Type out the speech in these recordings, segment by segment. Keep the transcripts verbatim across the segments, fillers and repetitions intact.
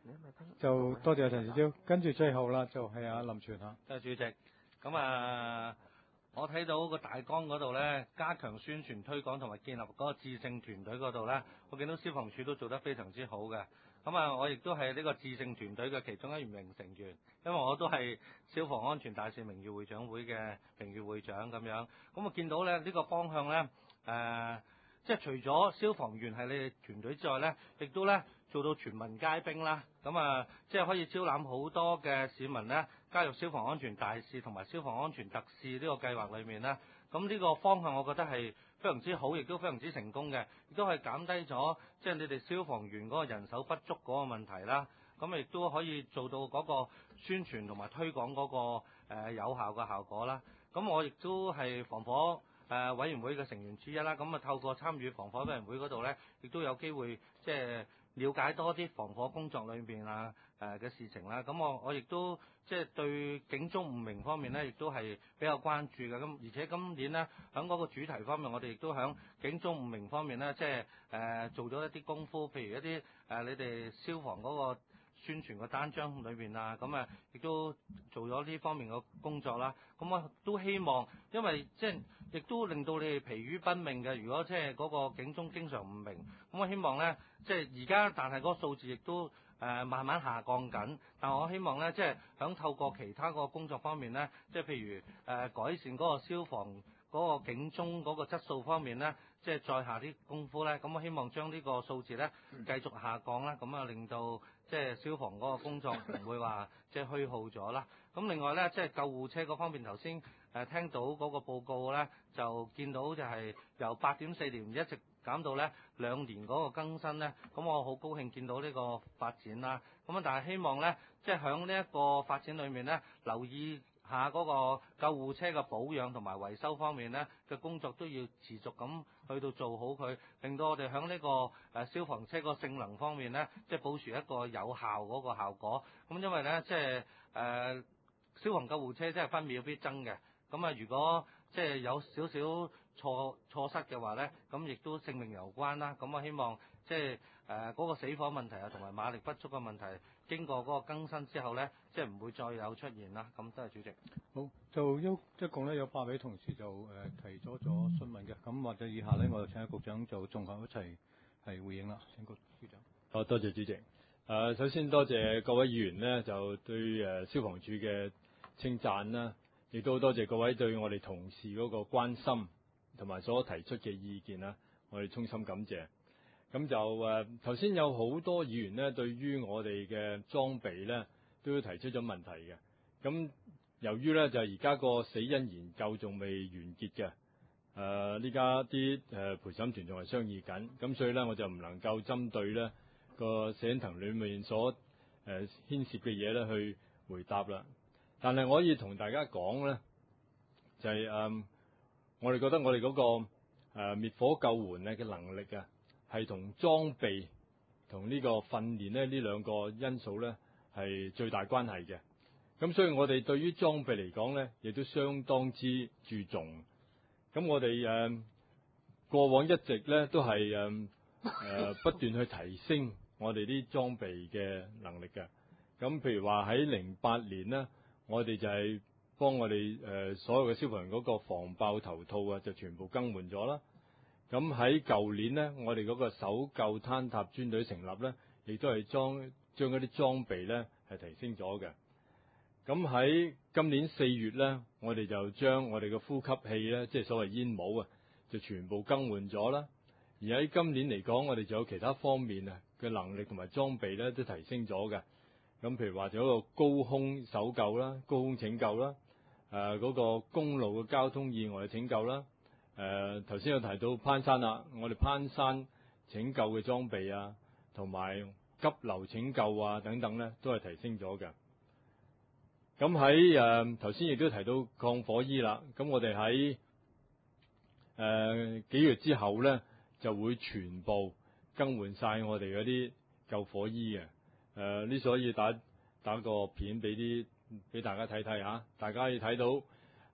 就多謝陳少超，跟住最後啦，就係阿林全嚇。 多謝主席。咁啊，我睇到個大綱嗰度咧，加強宣傳推廣同埋建立嗰個智勝團隊嗰度咧，我見到消防處都做得非常之好嘅。咁啊，我亦都係呢個智勝團隊嘅其中一名成員，因為我都係消防安全大使名譽會長會嘅名譽會長咁樣。咁我見到咧呢個方向咧，誒、呃，即係除咗消防員係你哋團隊之外咧，亦都咧做到全民皆兵啦。咁啊，即係可以招攬好多嘅市民咧加入消防安全大使同埋消防安全特使呢個計劃裏面咧。咁呢個方向我覺得係非常之好，亦都非常之成功嘅，亦都係減低咗即係你哋消防員嗰個人手不足嗰個問題啦。咁亦都可以做到嗰個宣傳同埋推廣嗰個、呃、有效嘅效果啦。咁我亦都係防火誒委員會嘅成員之一啦。咁啊透過參與防火委員會嗰度咧，亦都有機會即係了解多啲防火工作裏邊啊誒嘅事情啦。咁我我亦都即係對警鐘誤鳴方面咧，亦都係比較關注嘅。咁而且今年咧喺嗰個主題方面，我哋亦都喺警鐘誤鳴方面咧，即係誒做咗一啲功夫，譬如一啲誒、呃、你哋消防嗰個宣傳個單張裏邊啊，咁啊亦都做咗呢方面嘅工作啦。咁我都希望，因為即係亦都令到你哋疲於奔命嘅。如果即係嗰個警鐘經常唔鳴，咁我希望咧，即係而家但係嗰個數字亦都誒、呃、慢慢下降緊。但我希望咧，即係響透過其他個工作方面咧，即係譬如誒、呃、改善嗰個消防嗰個警鐘嗰個質素方面咧，即係再下啲功夫咧。咁我希望將呢個數字咧繼續下降啦，咁啊令到即係消防嗰個工作唔會話即係虛耗咗啦。咁另外咧，即係救護車嗰方面，頭先誒聽到嗰個報告咧，就見到就係由八點四年一直減到咧兩年嗰個更新咧。咁我好高興見到呢個發展啦。咁啊，但係希望咧，即係響呢一個發展裏面咧，留意下嗰個救護車嘅保養同埋維修方面咧嘅工作都要持續咁去到做好佢，令到我哋響呢個誒消防車個性能方面咧，即係保持一個有效嗰個效果。咁因為咧，即係誒消防救護車即係分秒必爭嘅。咁啊，如果即係有少少錯錯失嘅話咧，咁亦都性命攸關啦。咁我希望即係誒嗰個死火問題啊，同埋馬力不足嘅問題，經過嗰個更新之後咧，即係唔會再有出現啦。咁多謝主席。 好，就一一共咧有八位同事就誒、呃、提咗咗詢問嘅，咁或者以下咧我就請阿局長就綜合一齊係回應啦。請局局長。 好，多謝主席。誒、呃，首先多謝各位議員呢，就對誒、呃、消防處嘅稱讚啦，亦都多謝各位對我哋同事嗰個關心同埋所提出嘅意見啦，我哋衷心感謝。咁就誒頭先有好多議員呢，對於我哋嘅裝備呢，都提出咗問題嘅。咁由於咧就而家個死因研究仲未完結嘅，誒呢家啲誒陪審團仲係商議緊，咁所以咧我就唔能夠針對咧個死因庭裏面所誒、呃、牽涉嘅嘢咧去回答啦。但係我可以同大家講咧，就係、是、誒、呃、我哋覺得我哋嗰、那個誒、呃、滅火救援咧嘅能力啊，係同裝備同呢個訓練咧呢兩個因素咧係最大關係嘅。咁所以我哋對於裝備嚟講咧，亦都相當之注重。咁我哋誒、呃、過往一直咧都係誒誒不斷去提升我哋啲裝備嘅能力嘅。咁譬如話喺零八年咧，我哋就係幫我哋誒、呃、所有嘅消防員嗰個防爆頭套啊，就全部更換咗啦。咁喺舊年咧，我哋嗰個搜救坍塌專隊成立咧，亦都係裝將嗰啲裝備咧係提升咗嘅。咁喺今年四月咧，我哋就將我哋嘅呼吸器咧，即係所謂煙帽啊，就全部更換咗啦。而喺今年嚟講，我哋仲有其他方面啊嘅能力同埋裝備咧，都提升咗嘅。咁譬如話，仲有一個高空搜救啦、高空拯救啦、誒、呃、嗰、那個公路嘅交通意外嘅拯救啦。誒頭先有提到攀山啦，我哋攀山拯救嘅裝備啊，同埋急流拯救啊等等咧，都係提升咗嘅。咁喺誒頭先亦都提到抗火衣啦，咁我哋喺誒幾月之後咧，就會全部更換晒我哋嗰啲救火衣嘅。誒、呃、呢所以打打個片俾啲俾大家睇睇吓，大家可以睇到誒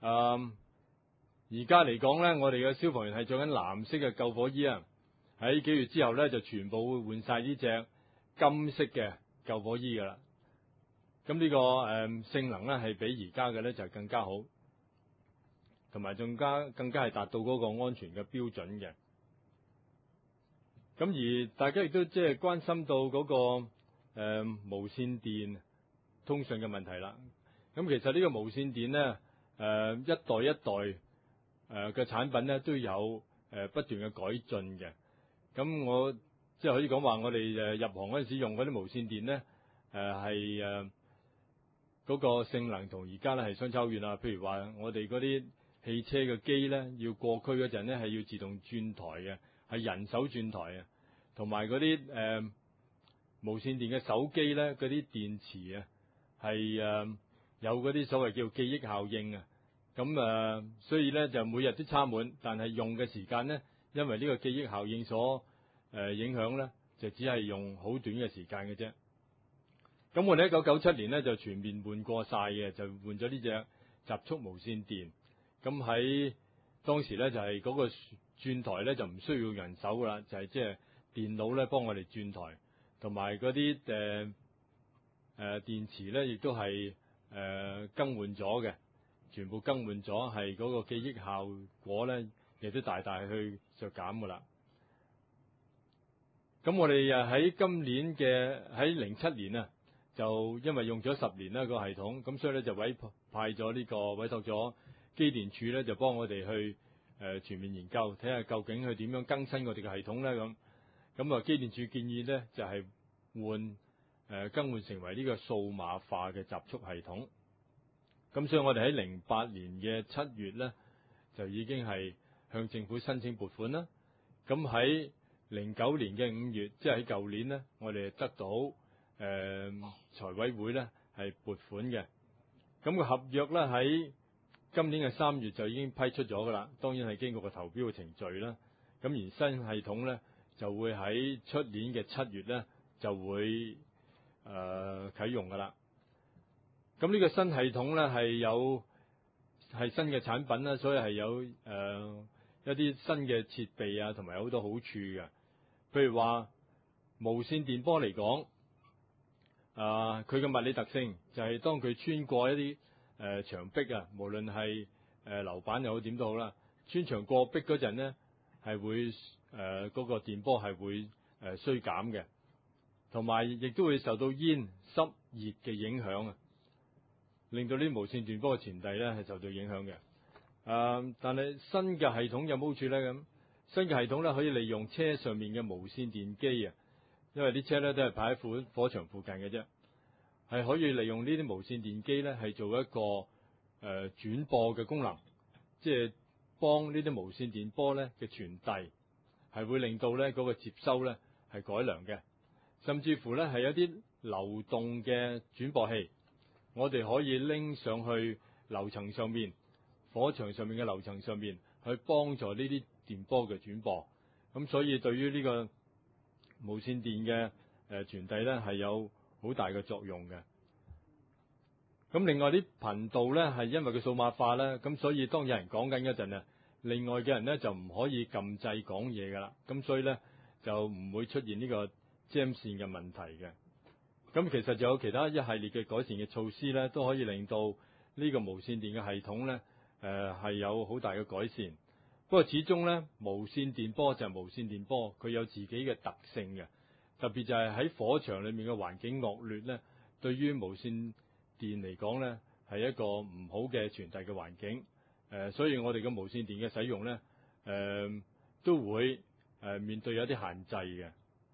而家嚟講咧，我哋嘅消防員係着緊藍色嘅救火衣啊。喺幾月之後咧，就全部會換晒呢隻金色嘅救火衣㗎啦。咁呢、這個誒、呃、性能咧係比而家嘅咧就更加好，同埋仲加更加係達到嗰個安全嘅標準嘅。咁而大家亦都即係關心到嗰、那個誒、呃、無線電通訊嘅問題啦。咁其實呢個無線電咧誒、呃、一代一代誒嘅、呃、產品咧都有誒、呃、不斷嘅改進嘅。咁我即係可以講話，我哋誒入行嗰陣時用嗰啲無線電咧誒係誒嗰個性能同而家咧係相差好遠啊。譬如話我哋嗰啲汽車嘅機咧要過區嗰陣咧係要自動轉台嘅，係人手轉台啊。同埋嗰啲誒無線電嘅手機咧，嗰啲電池啊係誒有嗰啲所謂叫記憶效應啊。咁誒、呃，所以咧就每日都插滿，但係用嘅時間咧，因為呢個記憶效應所誒、呃、影響咧，就只係用好短嘅時間嘅啫。咁我哋一九九七年咧就全面換過晒嘅，就換咗呢隻集速無線電。咁喺當時咧就係、是、嗰個轉台咧就唔需要人手噶啦，就係即係電腦咧幫我哋轉台，同埋嗰啲誒誒電池咧亦都係誒、呃、更換咗嘅，全部更換咗，係嗰個記憶效果咧亦都大大去削減噶啦。咁我哋誒喺今年嘅喺零七年啊，就因為用咗十年啦個系統，咁所以咧就委派咗呢、這個委託咗機電署咧就幫我哋去誒、呃、全面研究，睇下究竟佢點樣更新我哋嘅系統咧咁。咁啊，機電署建議咧就係、是、換誒、呃、更換成為呢個數碼化嘅集速系統。咁所以我哋喺零八年嘅七月咧就已經係向政府申請撥款啦。咁喺零九年嘅五月，即係喺舊年咧，我哋得到誒、呃、財委會咧係撥款嘅。咁、個合約咧喺今年嘅三月就已經批出咗噶啦，當然係經過個投標嘅程序啦。咁而新系統咧就會喺出年嘅七月咧就會誒、呃、啟用噶啦。咁呢個新系統咧係有係新嘅產品啦，所以係有誒、呃、一啲新嘅設備啊，同埋有好多好處嘅。譬如話無線電波嚟講，啊佢嘅物理特性就係當佢穿過一啲誒、呃、牆壁啊，無論係誒樓板又好點都好啦，穿牆過壁嗰陣咧係會誒嗰、呃嗰個電波係會誒、呃、衰減嘅，同埋亦都會受到煙濕熱嘅影響啊，令到呢啲無線電波嘅傳遞咧係受到影響嘅。啊、呃，但係新嘅系統有冇好處咧？咁新嘅系統咧可以利用車上面嘅無線電機啊，因為啲車咧都係擺喺火火場附近嘅啫，係可以利用呢啲無線電機咧係做一個誒、呃、轉播嘅功能，即係幫呢啲無線電波咧嘅傳遞，係會令到咧嗰個接收咧係改良嘅，甚至乎咧係有啲流動嘅轉播器，我哋可以拎上去樓層上面、火場上面嘅樓層上面去幫助呢啲電波嘅轉播。咁所以對於呢個無線電嘅誒傳遞咧係有好大嘅作用嘅。咁另外啲頻道咧係因為佢數碼化咧，咁所以當有人講緊嗰陣啊，另外嘅人咧就唔可以撳掣講嘢噶啦，咁所以咧就唔會出現呢個 jam 線嘅問題嘅。咁其實就有其他一系列嘅改善嘅措施咧，都可以令到呢個無線電嘅系統咧誒係有好大嘅改善。不過始終咧無線電波就係無線電波，佢有自己嘅特性嘅，特別就係喺火場裏面嘅環境惡劣咧，對於無線電嚟講咧係一個唔好嘅傳遞嘅環境。誒、呃，所以我哋嘅無線電嘅使用咧誒、呃、都會誒、呃、面對有啲限制嘅。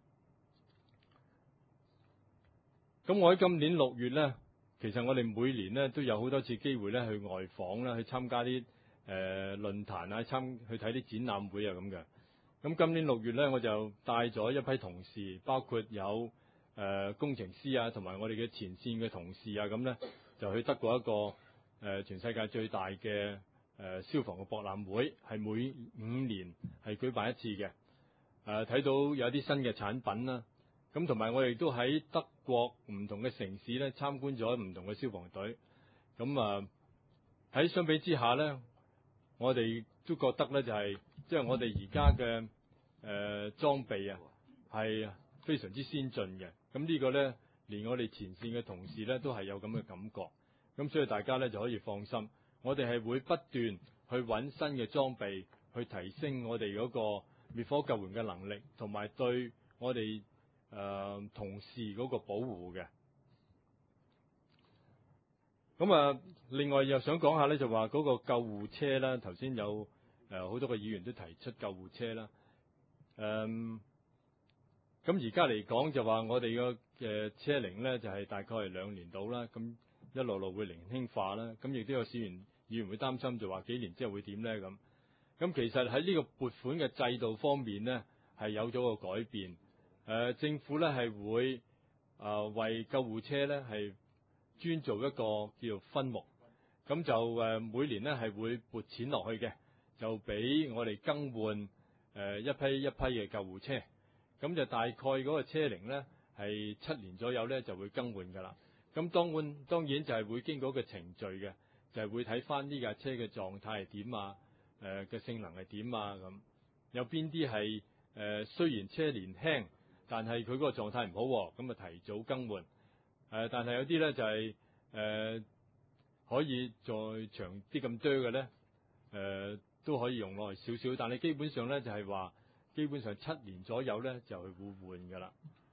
咁我喺今年六月咧，其實我哋每年咧都有好多次機會咧去外訪啦，去參加啲誒論壇啊，參去睇啲展覽會啊咁嘅。咁今年六月咧，我就帶咗一批同事，包括有誒、呃、工程師啊，同埋我哋嘅前線嘅同事啊，咁咧就去德國一個誒、呃、全世界最大嘅誒、呃、消防嘅博覽會，係每五年係舉辦一次嘅。誒、呃、睇到有啲新嘅產品啦，咁同埋我哋都喺德國唔同嘅城市咧參觀咗唔同嘅消防隊。咁啊喺相比之下咧，我哋都覺得咧就係即係我哋而家嘅誒裝備啊係非常之先進嘅。咁呢個咧連我哋前線嘅同事咧都係有咁嘅感覺。咁所以大家咧就可以放心，我哋係會不斷去揾新嘅裝備，去提升我哋嗰個滅火救援嘅能力，同埋對我哋誒、呃、同事嗰個保護嘅。咁啊，另外又想講下咧，就話嗰個救護車啦，頭先有誒好多個議員都提出救護車啦。誒，咁而家嚟講就話我哋個嘅車齡咧就係大概係兩年到啦，咁一路路會年輕化啦。咁亦都有議員議員會擔心，就話幾年之後會點咧咁。咁其實喺呢個撥款嘅制度方面咧，係有咗個改變。誒，政府咧係會誒為救護車咧係專做一個叫做分目，咁就誒每年咧係會撥錢落去嘅，就俾我哋更換誒一批一批嘅救護車，咁就大概嗰個車齡咧係七年左右咧就會更換㗎啦。咁當然當然就係會經過一個程序嘅，就係會睇翻呢架車嘅狀態係點啊，誒嘅性能係點啊咁，有邊啲係誒雖然車年輕，但係佢嗰個狀態唔好，咁啊提早更換。誒，但係有啲咧就係、是、誒、呃、可以再長啲咁多嘅咧，誒、呃、都可以用耐少少，但係基本上咧就係、是、話，基本上七年左右咧就係會換㗎啦。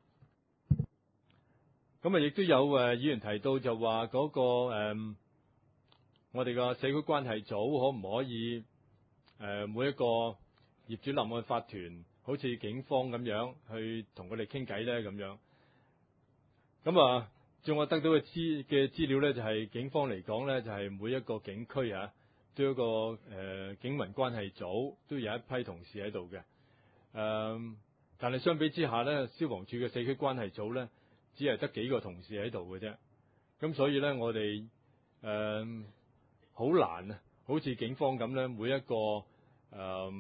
咁啊，亦都有誒議員提到就話嗰、那個、呃、我哋個社區關係組可唔可以誒、呃、每一個業主立案法團，好似警方咁樣去同佢哋傾偈咧咁樣。咁啊〜據我得到嘅資嘅資料咧，就係、是、警方嚟講咧，就係、是、每一個警區啊，都有一個誒、呃、警民關係組，都有一批同事喺度嘅。誒、呃，但係相比之下咧，消防處嘅社區關係組咧，只係得幾個同事喺度嘅啫。咁所以咧，我哋誒好難啊，好似警方咁咧，每一個誒、呃、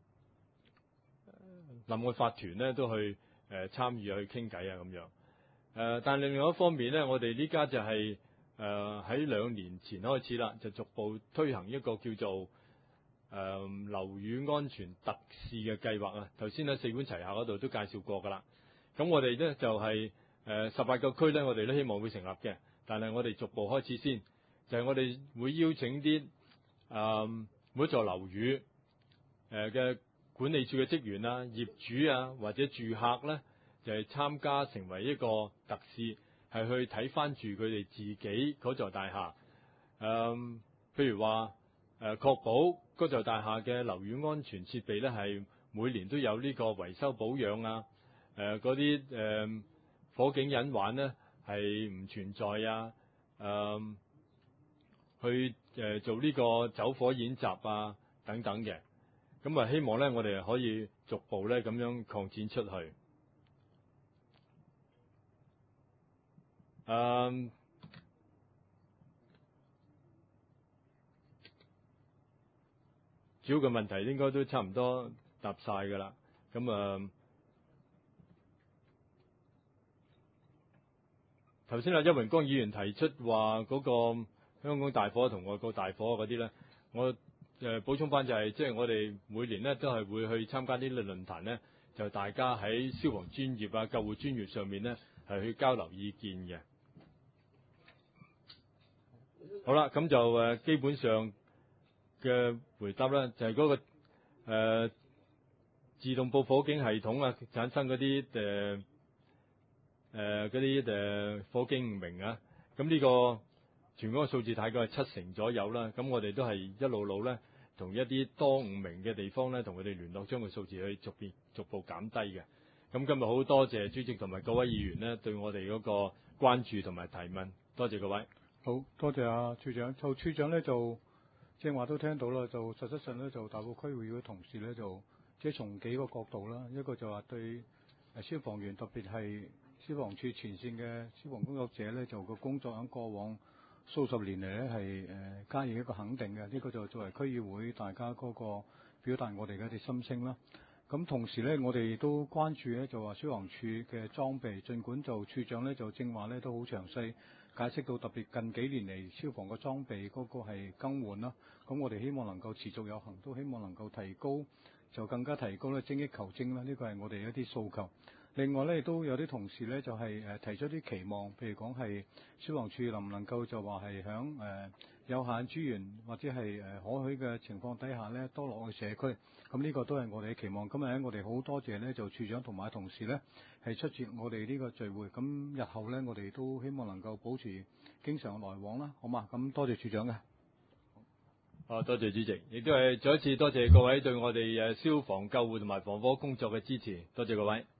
立案法團咧，都去誒、呃、參與去傾偈啊咁樣。誒、呃，但另外一方面咧，我哋呢家就係誒喺兩年前開始啦，就逐步推行一個叫做誒、呃、樓宇安全特試嘅計劃啊。頭先喺四管齊下嗰度都介紹過㗎啦。咁我哋咧就係誒十八個區咧，我哋都希望會成立嘅。但係我哋逐步開始先，就係、是、我哋會邀請啲誒、呃、每一座樓宇誒嘅管理處嘅職員啊、業主啊或者住客咧。就係參加成為一個特試，係去睇翻住佢哋自己嗰座大廈。誒、嗯，譬如話誒，確保嗰座大廈嘅樓宇安全設備咧，係每年都有呢個維修保養啊。誒，嗰啲誒火警隱患咧係唔存在啊。誒、嗯，去誒、呃、做呢個走火演習啊等等嘅。咁啊，希望咧我哋可以逐步咧咁樣擴展出去。誒、嗯，主要嘅問題應該都差唔多答晒㗎啦。咁啊，頭先阿邱榮光議員提出話嗰個香港大火同外國大火嗰啲咧，我誒、呃、補充翻就係、是，即係我哋每年咧都係會去參加呢啲論壇咧，就大家喺消防專業啊、救護專業上面咧係去交流意見嘅。好啦，咁就誒基本上嘅回答咧，就係、是、嗰、那個誒、呃、自動報火警系統啊，產生嗰啲誒誒嗰啲誒火警唔明啊。咁呢個全港嘅數字大概係七成左右啦。咁我哋都係一路路咧，同一啲多唔明嘅地方咧，同佢哋聯絡，將個數字去逐步逐步減低嘅。咁今日好多謝主席同埋各位議員咧，對我哋嗰個關注同埋提問，多謝各位。 好多謝啊處長，就處長咧就正話都聽到啦，就實質上咧就大埔區議會嘅同事咧就即係從幾個角度啦，一個就話對誒消防員特別係消防處前線嘅消防工作者咧，就個工作喺過往數十年嚟咧係誒加以一個肯定嘅，呢、這個就作為區議會大家嗰個表達我哋嘅一啲心聲啦。咁同時咧，我哋都關注咧就話消防處嘅裝備，儘管就處長咧就正話咧都好詳細解釋到，特別近幾年嚟消防嘅裝備嗰個係更換啦，咁我哋希望能夠持續有恒，都希望能夠提高，就更加提高咧精益求精啦，呢個係我哋一啲訴求。 另外咧，亦都有啲同事咧就係、誒、提出啲期望，譬如講係消防處能唔能夠就話係響誒有限資源或者係誒可許嘅情況底下咧，多落去社區。咁呢個都係我哋嘅期望。今日咧，我哋好多謝咧就處長同埋同事咧係出席我哋呢個聚會。咁日後咧，我哋都希望能夠保持經常來往啦，好嘛？咁多謝處長嘅。 啊，多謝主席，亦都係再一次多謝各位對我哋誒消防救護同埋防火工作嘅支持，多謝各位。